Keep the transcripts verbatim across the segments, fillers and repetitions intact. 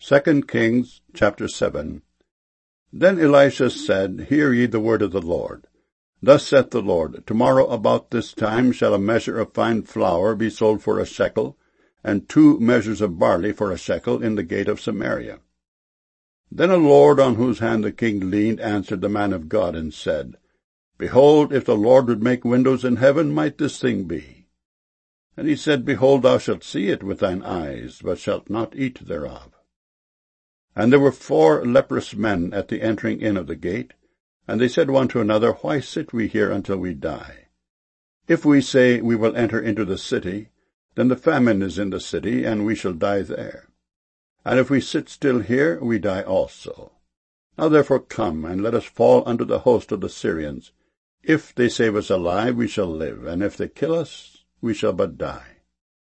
Second Kings chapter seven. Then Elisha said, Hear ye the word of the Lord. Thus saith the Lord, Tomorrow about this time shall a measure of fine flour be sold for a shekel, and two measures of barley for a shekel in the gate of Samaria. Then a lord on whose hand the king leaned answered the man of God, and said, Behold, if the Lord would make windows in heaven, might this thing be? And he said, Behold, thou shalt see it with thine eyes, but shalt not eat thereof. And there were four leprous men at the entering in of the gate, and they said one to another, Why sit we here until we die? If we say, We will enter into the city, then the famine is in the city, and we shall die there. And if we sit still here, we die also. Now therefore come, and let us fall under the host of the Syrians. If they save us alive, we shall live, and if they kill us, we shall but die.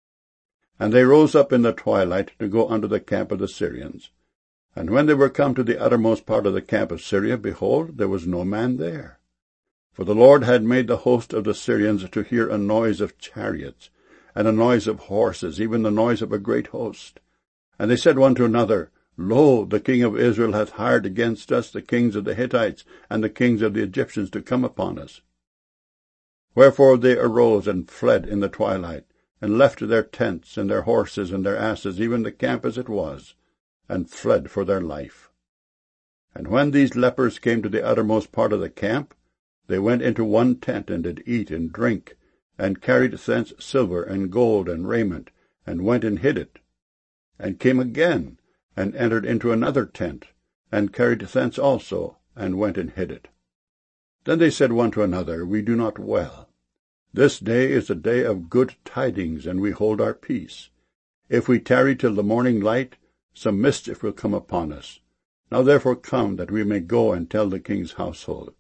And they rose up in the twilight to go under the camp of the Syrians. And when they were come to the uttermost part of the camp of Syria, behold, there was no man there. For the Lord had made the host of the Syrians to hear a noise of chariots, and a noise of horses, even the noise of a great host. And they said one to another, Lo, the king of Israel hath hired against us the kings of the Hittites and the kings of the Egyptians to come upon us. Wherefore they arose and fled in the twilight, and left their tents and their horses and their asses, even the camp as it was, and fled for their life. And when these lepers came to the uttermost part of the camp, they went into one tent, and did eat and drink, and carried thence silver and gold and raiment, and went and hid it, and came again, and entered into another tent, and carried thence also, and went and hid it. Then they said one to another, We do not well. This day is a day of good tidings, and we hold our peace. If we tarry till the morning light, some mischief will come upon us. Now therefore come, that we may go and tell the king's household.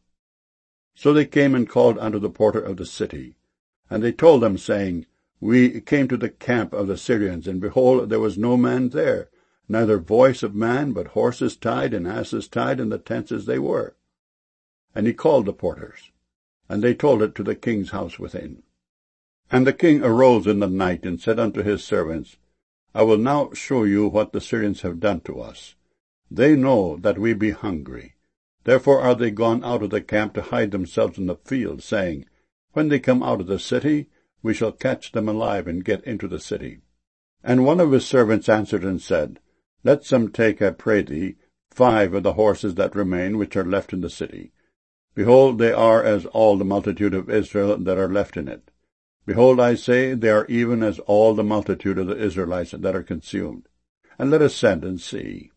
So they came and called unto the porter of the city. And they told them, saying, We came to the camp of the Syrians, and behold, there was no man there, neither voice of man, but horses tied and asses tied in the tents as they were. And he called the porters, and they told it to the king's house within. And the king arose in the night, and said unto his servants, I will now show you what the Syrians have done to us. They know that we be hungry. Therefore are they gone out of the camp to hide themselves in the field, saying, When they come out of the city, we shall catch them alive and get into the city. And one of his servants answered and said, Let some take, I pray thee, five of the horses that remain, which are left in the city. Behold, they are as all the multitude of Israel that are left in it. Behold, I say, they are even as all the multitude of the Israelites that are consumed. And let us send and see.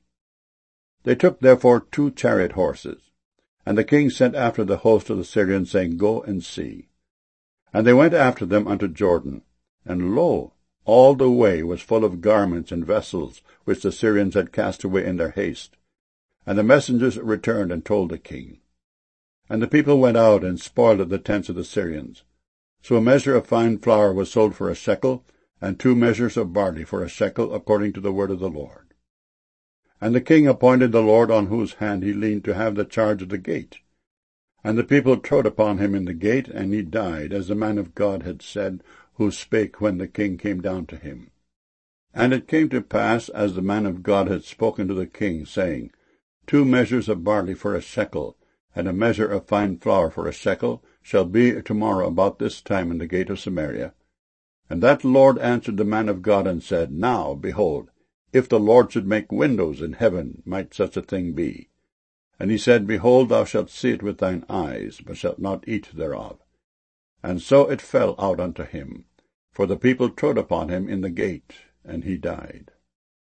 They took therefore two chariot horses. And the king sent after the host of the Syrians, saying, Go and see. And they went after them unto Jordan. And lo, all the way was full of garments and vessels, which the Syrians had cast away in their haste. And the messengers returned and told the king. And the people went out and spoiled the tents of the Syrians. So a measure of fine flour was sold for a shekel, and two measures of barley for a shekel, according to the word of the Lord. And the king appointed the Lord on whose hand he leaned to have the charge of the gate. And the people trode upon him in the gate, and he died, as the man of God had said, who spake when the king came down to him. And it came to pass, as the man of God had spoken to the king, saying, Two measures of barley for a shekel, and a measure of fine flour for a shekel, shall be tomorrow about this time in the gate of Samaria. And that Lord answered the man of God, and said, Now, behold, if the Lord should make windows in heaven, might such a thing be? And he said, Behold, thou shalt see it with thine eyes, but shalt not eat thereof. And so it fell out unto him, for the people trode upon him in the gate, and he died.